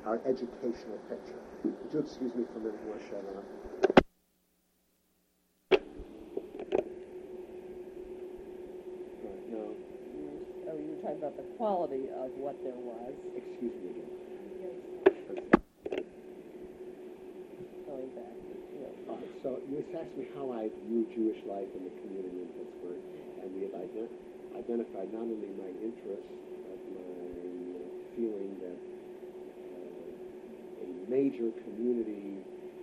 our educational picture. Would you excuse me for a minute, Marcia? No. Oh, you were talking about the quality of what there was. Excuse me again. Going back. So you asked me how I view Jewish life in the community in Pittsburgh, and we had identified not only my interest, but my feeling that a major community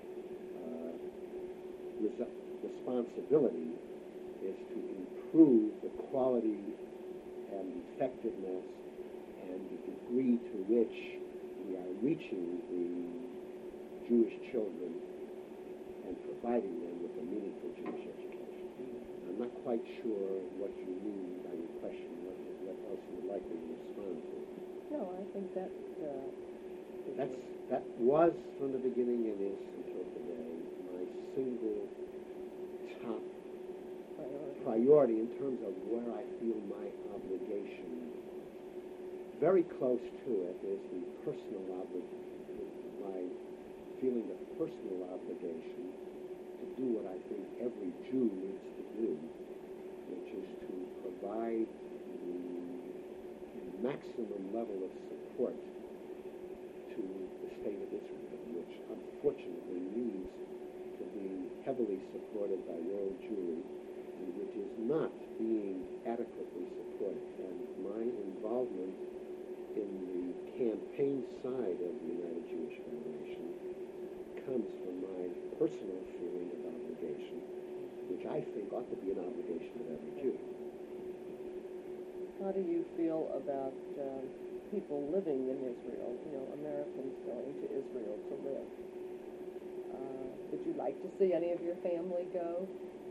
responsibility is to improve the quality and effectiveness and the degree to which we are reaching the Jewish children and providing them with a meaningful Jewish education. I'm not quite sure what you mean by your question, what else you would like me to respond to. No, I think that was from the beginning and is until today my single top priority in terms of where I feel my obligation. Very close to it is the personal obligation, my feeling of personal obligation to do what I think every Jew needs to do, which is to provide the maximum level of support to the state of Israel, which unfortunately needs to be heavily supported by world Jewry, and which is not being adequately supported. And my involvement in the campaign side of the United Jewish Federation comes from my personal feeling of obligation, which I think ought to be an obligation of every Jew. How do you feel about people living in Israel, Americans going to Israel to live? Would you like to see any of your family go?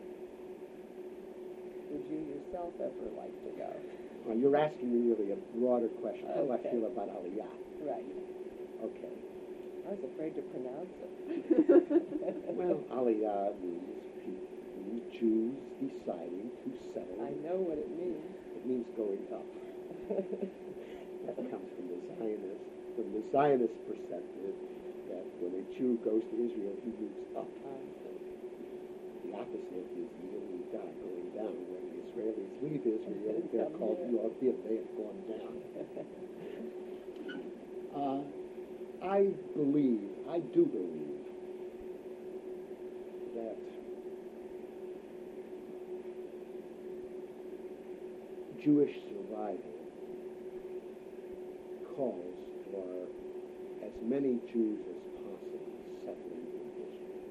Would you yourself ever like to go? Well, you're asking me really a broader question. How do I Okay. feel about Aliyah? Right. Okay. I was afraid to pronounce it. Well, Aliyah means Jews deciding to settle. I know what it means. It means going up. That comes from the Zionist perspective that when a Jew goes to Israel, he moves up. The opposite is the Yehuda going down. When the Israelis leave Israel, they're called Yehudim. They have gone down. I do believe that Jewish survival calls for as many Jews as possible settling in Israel.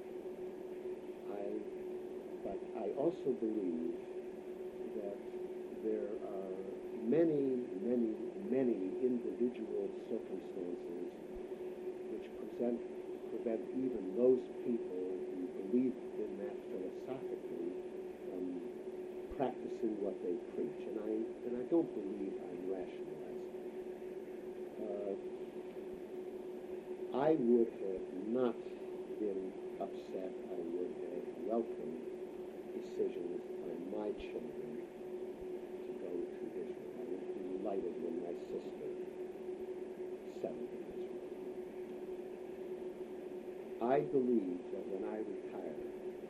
But I also believe that there are many, many, many individual circumstances which prevent even those people who believe in that philosophically from practicing what they preach. And I don't believe I'm rationalizing. I would have not been upset. I would have welcomed decisions by my children to go to Israel. I would be delighted when my sister settled in Israel. I believe that when I retire,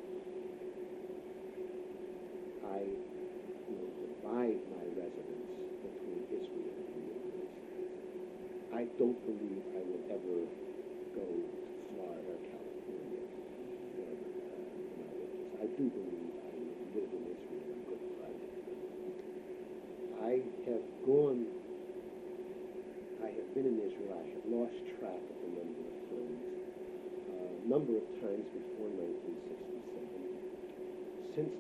I will divide my residence between Israel and the United States. I don't believe I will ever go to Florida or California when I live. I do believe I will live in Israel on Good Friday. I have been in Israel. I have lost track of the number of times. Number of times before 1967. Since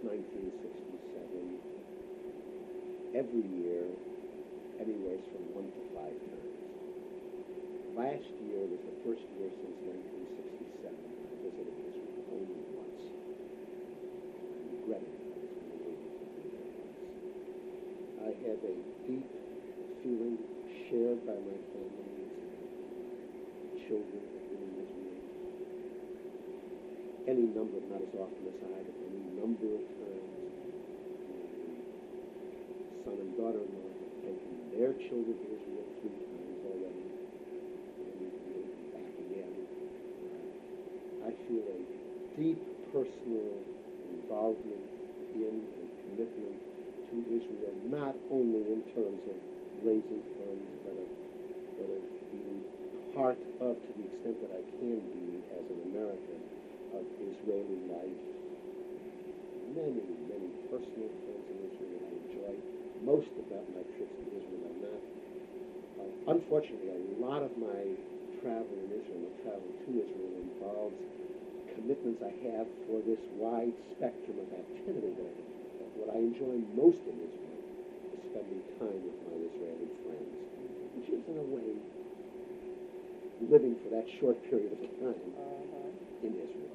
1967, every year, anywhere from 1 to 5 times. Last year was the first year since 1967 I visited Israel only once. I regretted it. I have a deep feeling shared by my family, children have been in Israel. Any number, not as often as I, but any number of times. My son and daughter-in-law have taken their children to Israel 3 times already. And deep personal involvement in and commitment to Israel, not only in terms of raising funds, but of being part of, to the extent that I can be as an American, of Israeli life. Many, many personal friends in Israel I enjoy. Most about my trips to Israel are not. Unfortunately, a lot of my travel in Israel, my travel to Israel, involves commitments I have for this wide spectrum of activity. But what I enjoy most in Israel is spending time with my Israeli friends, which is, in a way, living for that short period of time in Israel.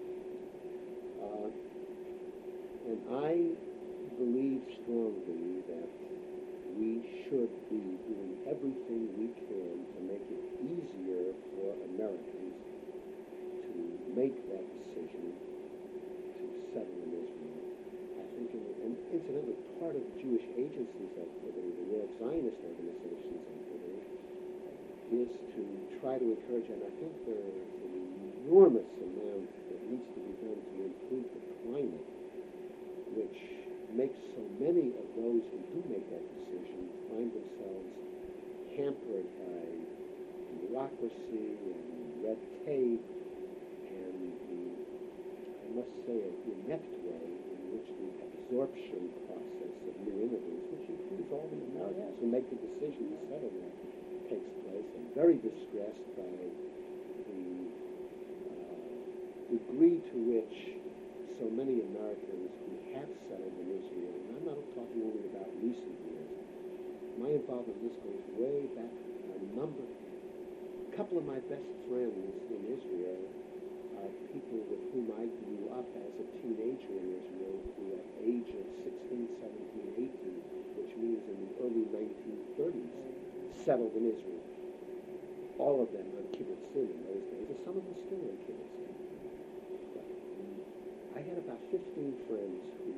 And I believe strongly that we should be doing everything we can to make it easier for Americans to make that decision to settle in Israel. I think, and incidentally, part of the Jewish Agency's activity, the World Zionist Organization's activity, is to try to encourage, and I think there's an enormous amount that needs to be done to improve the climate, which makes so many of those who do make that decision find themselves hampered by bureaucracy and red tape and the, I must say, an inept way in which the absorption process of new immigrants, which includes all the Americans who make the decision to settle there, takes place. I'm very distressed by the degree to which so many Americans who have settled in Israel, and I'm not talking only about recent years. My involvement in this goes way back a couple of my best friends in Israel are people with whom I grew up as a teenager in Israel who at age of 16, 17, 18, which means in the early 1930s, settled in Israel. All of them on kibbutzim in those days, and some of them still on kibbutzim. I had about 15 friends who,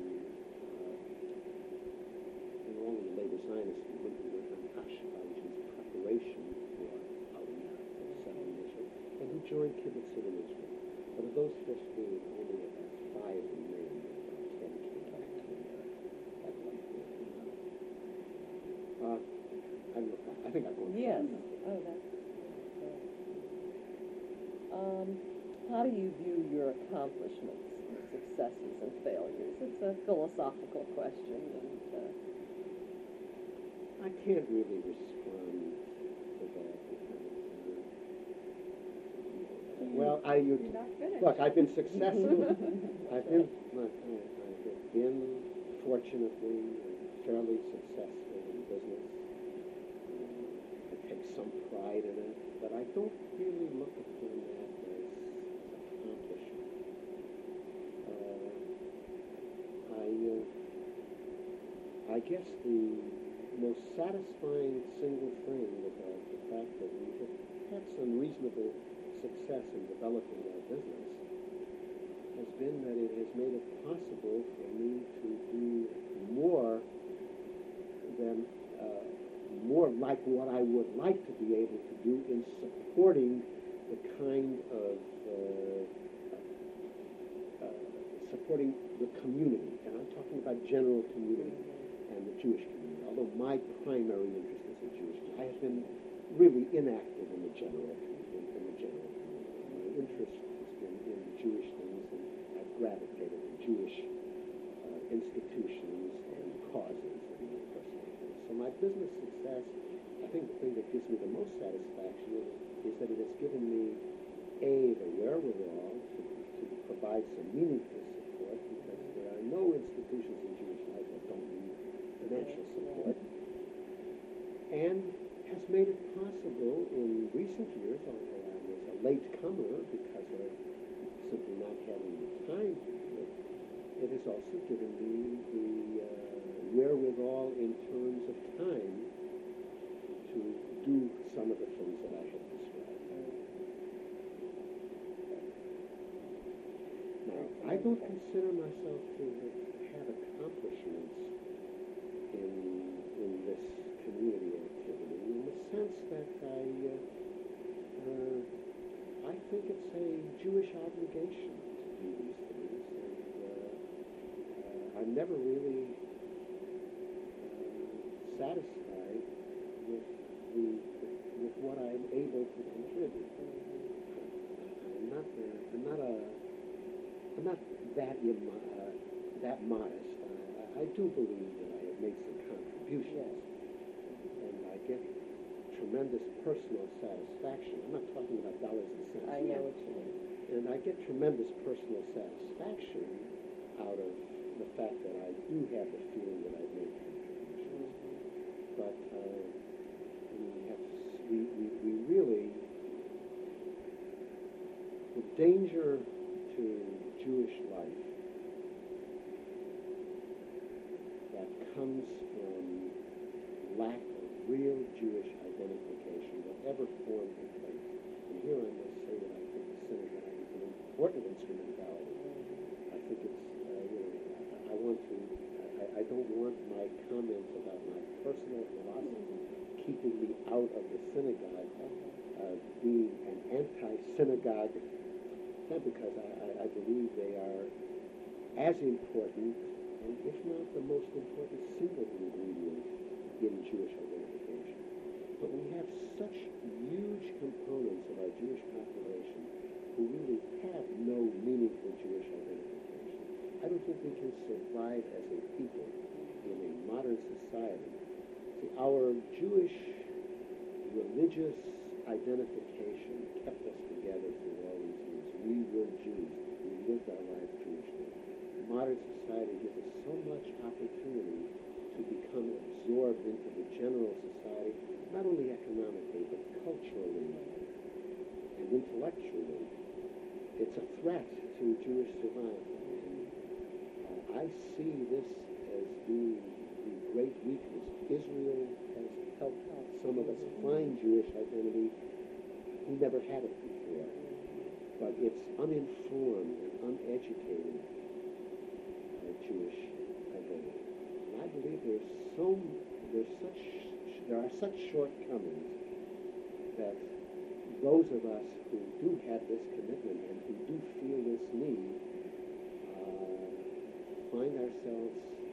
in all of the labor Zionists movement, were on Ashkenazi's preparation for Aliyah, for settling Israel, and who joined kibbutzim in Israel. But of those 15, only about 5 remained, about 10 came back to that life there. I think I've gone. Yes. Oh, that's how do you view your accomplishments, successes, and failures? It's a philosophical question, and I can't really respond to that. Well, look, I've been successful. I've been fortunately fairly successful in business. I take some pride in it, but I don't really look upon that as accomplishment. I guess the most satisfying single thing about the fact that we have had some reasonable success in developing our business has been that it has made it possible for me to do more like what I would like to be able to do in supporting the kind of supporting the community, and I'm talking about general community and the Jewish community, although my primary interest is the Jewish community. I have been really inactive in the general community. My interest has been in the Jewish things, and I've gravitated to Jewish institutions and causes and my personal things. So my business success, I think the thing that gives me the most satisfaction is that it has given me, A, the wherewithal to provide some meaningful support, because there are no institutions in Jewish life that don't need financial support, and has made it possible in recent years, although I was a late comer because of simply not having the time to do it, it has also given me the wherewithal in terms of time to do some of the things that I have described. Now, I don't consider myself to have accomplishments in this community activity, in the sense that I think it's a Jewish obligation to do these things. I'm never really satisfied with with what I'm able to contribute. I'm not that modest. I do believe that I have made some contributions, and I get tremendous personal satisfaction. I'm not talking about dollars and cents. I know what you mean. And I get tremendous personal satisfaction out of the fact that I do have the feeling that I've made contributions. But we really, the danger to Jewish life that comes from lack of real Jewish identification, whatever form it takes. And here I must say that I think the synagogue is an important instrumentality. I think it's, I don't want my comments about my personal philosophy keeping me out of the synagogue, being an anti-synagogue, not because I believe they are as important, and if not the most important single ingredient in Jewish identification. But we have such huge components of our Jewish population who really have no meaningful Jewish identification. I don't think we can survive as a people in a modern society. See, our Jewish religious identification kept us together through all these years. We were Jews. We lived our lives Jewishly. Modern society gives us so much opportunity to become absorbed into the general society, not only economically, but culturally and intellectually. It's a threat to Jewish survival. I see this as being the great weakness. Israel has helped some of us find Jewish identity who never had it before. But it's uninformed and uneducated Jewish identity. And I believe there are such shortcomings that those of us who do have this commitment and who do feel this need find ourselves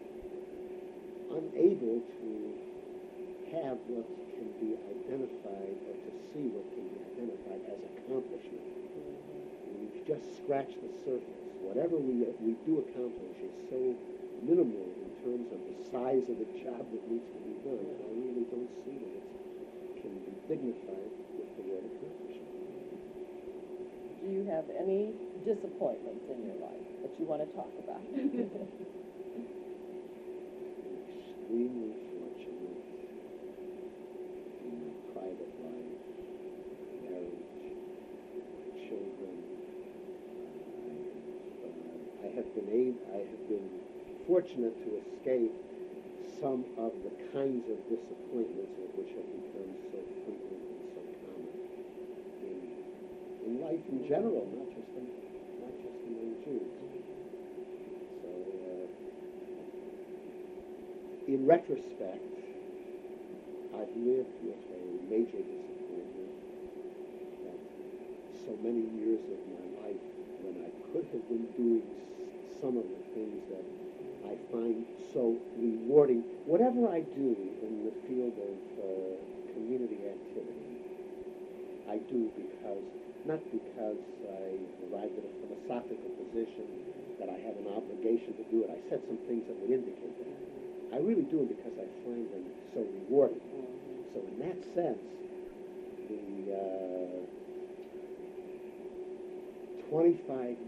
unable to have what can be identified or to see what can be identified as accomplishment. We've just scratched the surface. Whatever we do accomplish is so minimal in terms of the size of the job that needs to be done. I really don't see that it can be dignified with the word accomplishment. Do you have any disappointments in your life that you want to talk about? Extremely fortunate in my private life, marriage, children. I have been fortunate to escape some of the kinds of disappointments which have become so frequent and so common in life in general, not just among Jews. So, in retrospect, I've lived with a major disappointment that so many years of my life, when I could have been doing some of the things that I find so rewarding, whatever I do in the field of community activity, I do not because I arrived at a philosophical position that I have an obligation to do it. I said some things that would indicate that. I really do it because I find them so rewarding. So in that sense, the 25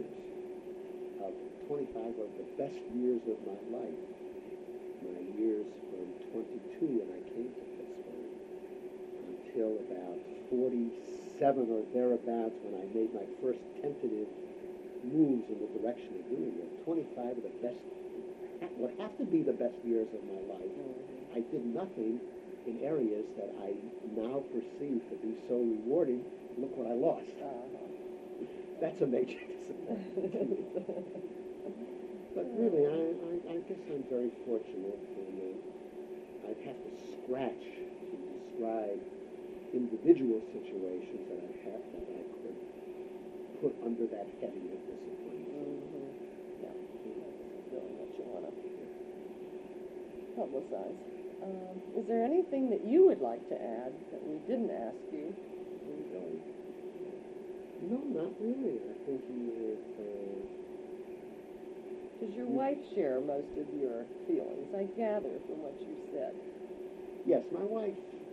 of the best years of my life, my years from 22 when I came to Pittsburgh until about 47 or thereabouts when I made my first tentative moves in the direction of doing it. 25 of the best, would have to be the best years of my life. I did nothing in areas that I now perceive to be so rewarding. Look what I lost. That's a major disappointment. But really, I guess I'm very fortunate, and I'd have to scratch to describe individual situations that I could put under that heading of disappointment. Yeah. feeling that you want to publicize. Is there anything that you would like to add that we didn't ask you? No, not really. I think you Does your wife share most of your feelings? I gather from what you said. yes, my wife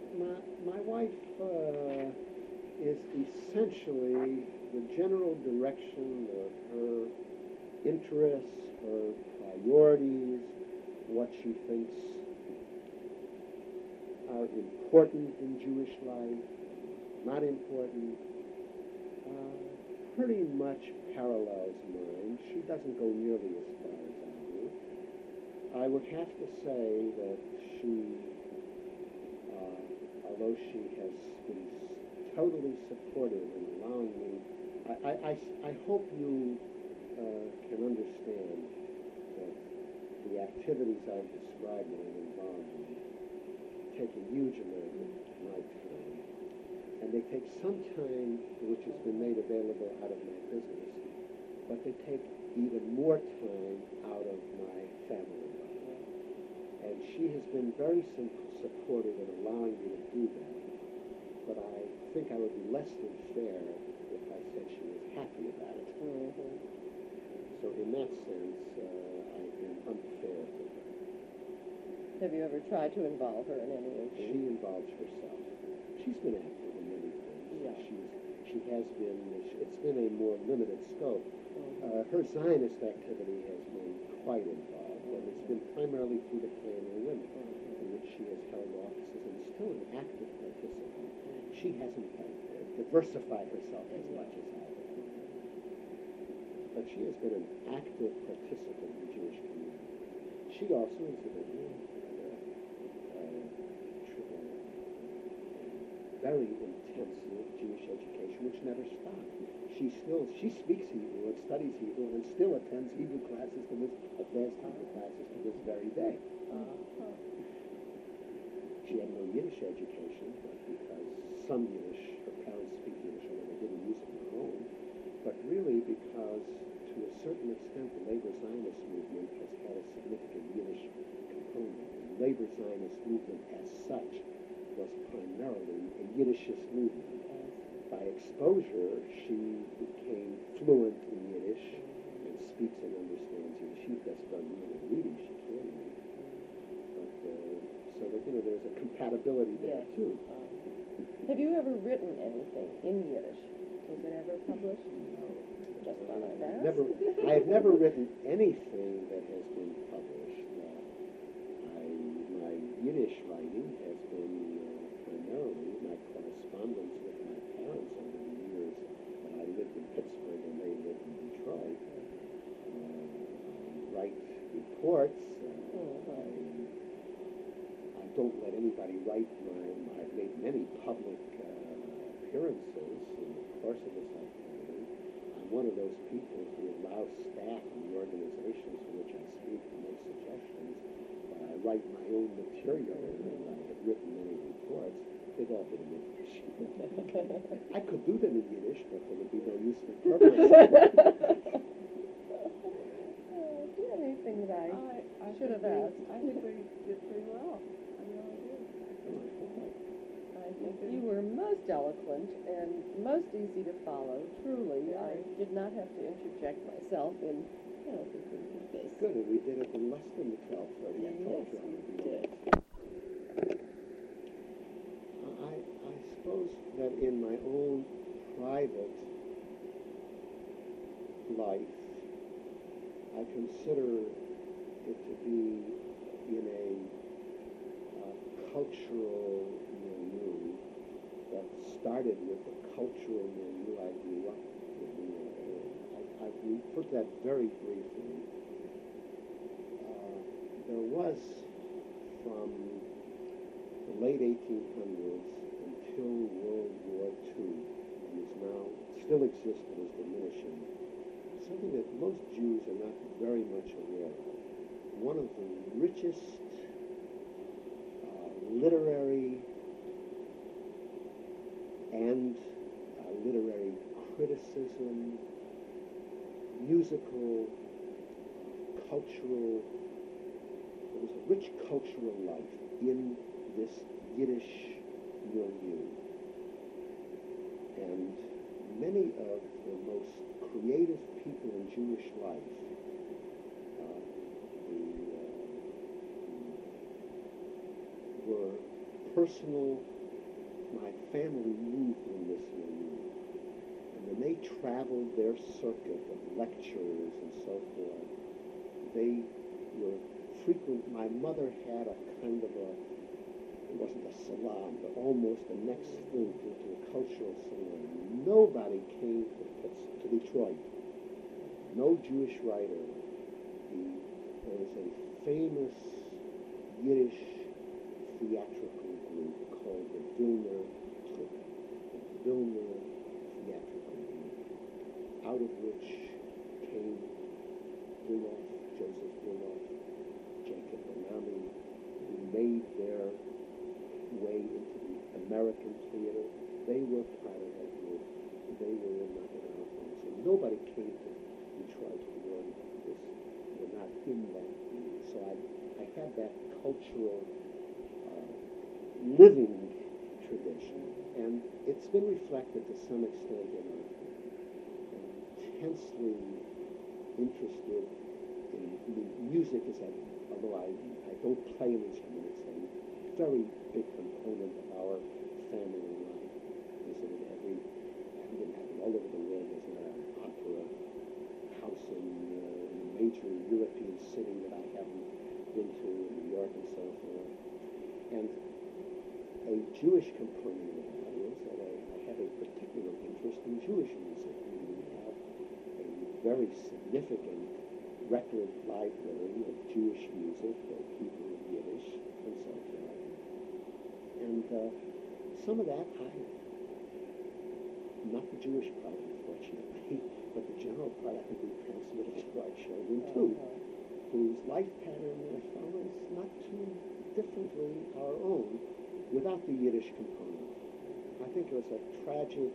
is essentially the general direction of her interests, her priorities, what she thinks are important in Jewish life, not important, pretty much parallels mine. She doesn't go nearly as far as I do. I would have to say that she, although she has been totally supportive in allowing me, I hope you can understand that the activities I've described that I'm involved in take a huge amount of my time. And they take some time which has been made available out of my business, but they take even more time out of my family life. And she has been very supportive in allowing me to do that. But I think I would be less than fair if I said she was happy about it. Mm-hmm. So in that sense, I've been unfair to her. Have you ever tried to involve her in any of these? She involves herself. She's been active in many things. Yeah. She has been, it's been a more limited scope. Mm-hmm. Her Zionist activity has been quite involved, and it's been primarily through the Klan of Women, in which she has held offices and is still an active participant. She hasn't diversified herself as much as I have. But she has been an active participant in the Jewish community. She also is a very intensive Jewish education, which never stopped. She speaks Hebrew and studies Hebrew and still attends Hebrew classes to this, advanced Hebrew classes to this very day. She had no Yiddish education, but because some Yiddish, her parents speak Yiddish, although they didn't use it in their own, but really because, to a certain extent, the labor Zionist movement has had a significant Yiddish component. The labor Zionist movement as such was primarily a Yiddishist movement. By exposure, she became fluent in Yiddish and speaks and understands Yiddish. She just done little reading, she can read. But, so that, there's a compatibility there, Yes. too. Have you ever written anything in Yiddish? Was it ever published? No. Just thought I'd ask. I have never written anything that has been published. My Yiddish writing has been primarily my correspondence with my parents over the years when I lived in Pittsburgh and they lived in Detroit. I write reports. I don't let anybody write I've made many public appearances in the course of this activity. I'm one of those people who allows staff in the organizations for which I speak to make suggestions. I write my own material, and I have written many reports. They've all been in Yiddish. I could do them in Yiddish, but there would be no useful purpose. Do you have anything that I should have asked? I think we did pretty well. I really do. I think you were most eloquent and most easy to follow. Truly, I did not have to interject myself in this. Good, and we did it in less than 12:30. I told you I would be late. I suppose that in my own private life, I consider it to be in a cultural milieu that started with the cultural milieu I grew up in. I put that very briefly. There was, from the late 1800s until World War II, and is now still exists but is diminishing, something that most Jews are not very much aware of. One of the richest literary and literary criticism, musical, rich cultural life in this Yiddish milieu. And many of the most creative people in Jewish life, were personal. My family moved in this milieu. And when they traveled their circuit of lectures and so forth, they were frequent. My mother had a kind of it wasn't a salon, but almost the next thing to a cultural salon. Nobody came to Detroit. No Jewish writer. There was a famous Yiddish theatrical group called the Vilna Troupe, the Vilna Theatrical Group, out of which came Bulloff, Joseph Bulloff, Jacob Benami, who made their way into the American theater. They were part of that group. They were in our homes. And nobody came to Detroit who were not in that group. So I had that cultural living tradition, and it's been reflected to some extent in our intensely interested in music. Although I don't play an instrument, it's a very big component of our family life. I've been all over the world. There's an opera house in a major European city that I haven't been to, in New York and so forth. And a Jewish component of that is that I have a particular interest in Jewish music. We have a very significant record library of Jewish music, both Hebrew and Yiddish, and so forth. And some of that, not the Jewish part, unfortunately, but the general part, I think we transmitted to our children too, whose life pattern follows not too differently our own, without the Yiddish component. I think it was a tragic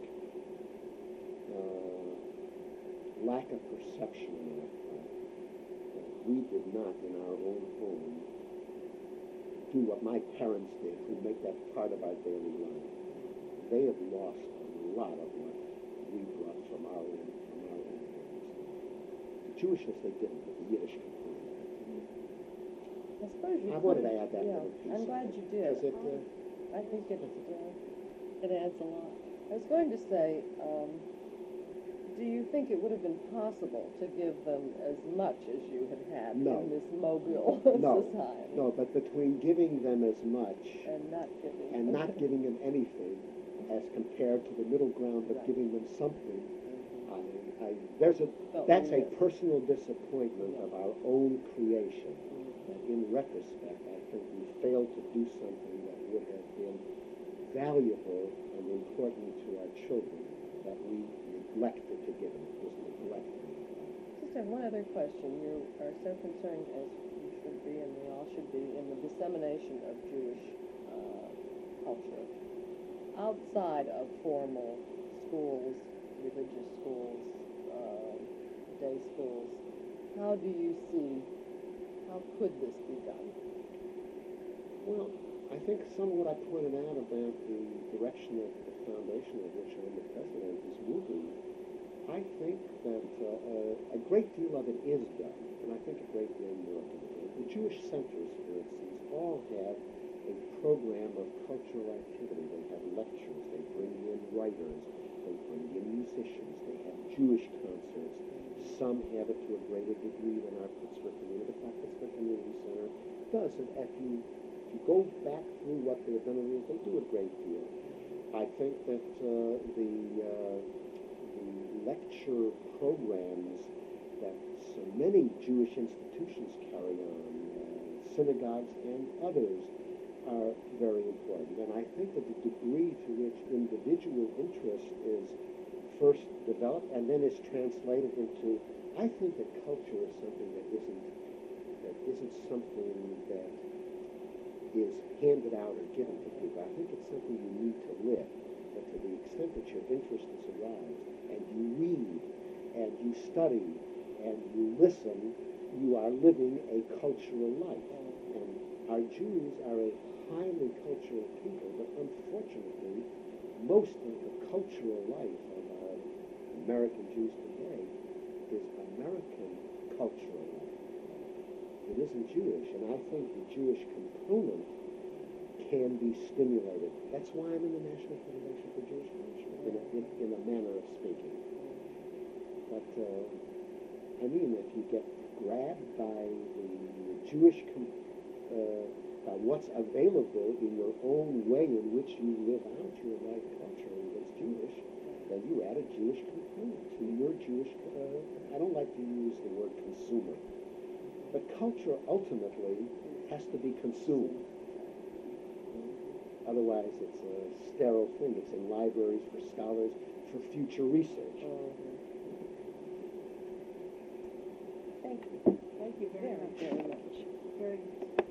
lack of perception on our part that we did not, in our own home, do what my parents did, who make that part of our daily life. They have lost a lot of what we brought from our own homes. The Jewishness they didn't, but the Yiddish component. I suppose you I wanted could- to add that yeah, little piece. I'm glad you did. Because I think it adds a lot. I was going to say, do you think it would have been possible to give them as much as you had No. in this mobile No, society? no, but between giving them as much And not giving. and not giving them anything, as compared to the middle ground, but Right. giving them something, Felt that's a remiss. personal disappointment of our own creation. That in retrospect, I think we failed to do something that would have been valuable and important to our children that we neglected to give them. It was neglected. Just have one other question. You are so concerned, as you should be, and we all should be, in the dissemination of Jewish culture outside of formal schools, religious schools, day schools. How could this be done? Well, I think some of what I pointed out about the direction of the foundation of which I'm the president is moving, I think that a great deal of it is done, and I think a great deal more can be done. The Jewish centers, for instance, all have a program of cultural activity. They have lectures, they bring in writers, they bring in musicians, they have Jewish concerts. Some have it to a greater degree than our Pittsburgh Community. The Pittsburgh Community Center does. And if you go back through what they've done, they do a great deal. I think that the lecture programs that so many Jewish institutions carry on, synagogues and others, are very important. And I think that the degree to which individual interest is first developed and then is translated into, I think that culture is something that isn't something that is handed out or given to people. I think it's something you need to live. But to the extent that your interest is aroused and you read and you study and you listen you are living a cultural life. And our Jews are a highly cultural people, but unfortunately, most of the cultural life of our American Jews today is American cultural life. It isn't Jewish, and I think the Jewish component can be stimulated. That's why I'm in the National Foundation for Jewish Culture, in a manner of speaking. But, I mean, if you get grabbed by the Jewish, by what's available in your own way in which you live out your life culturally that's Jewish, then you add a Jewish component to your Jewish, I don't like to use the word consumer, but culture ultimately has to be consumed. Otherwise, it's a sterile thing. It's in libraries for scholars for future research. Thank you. Thank you very, very much. Very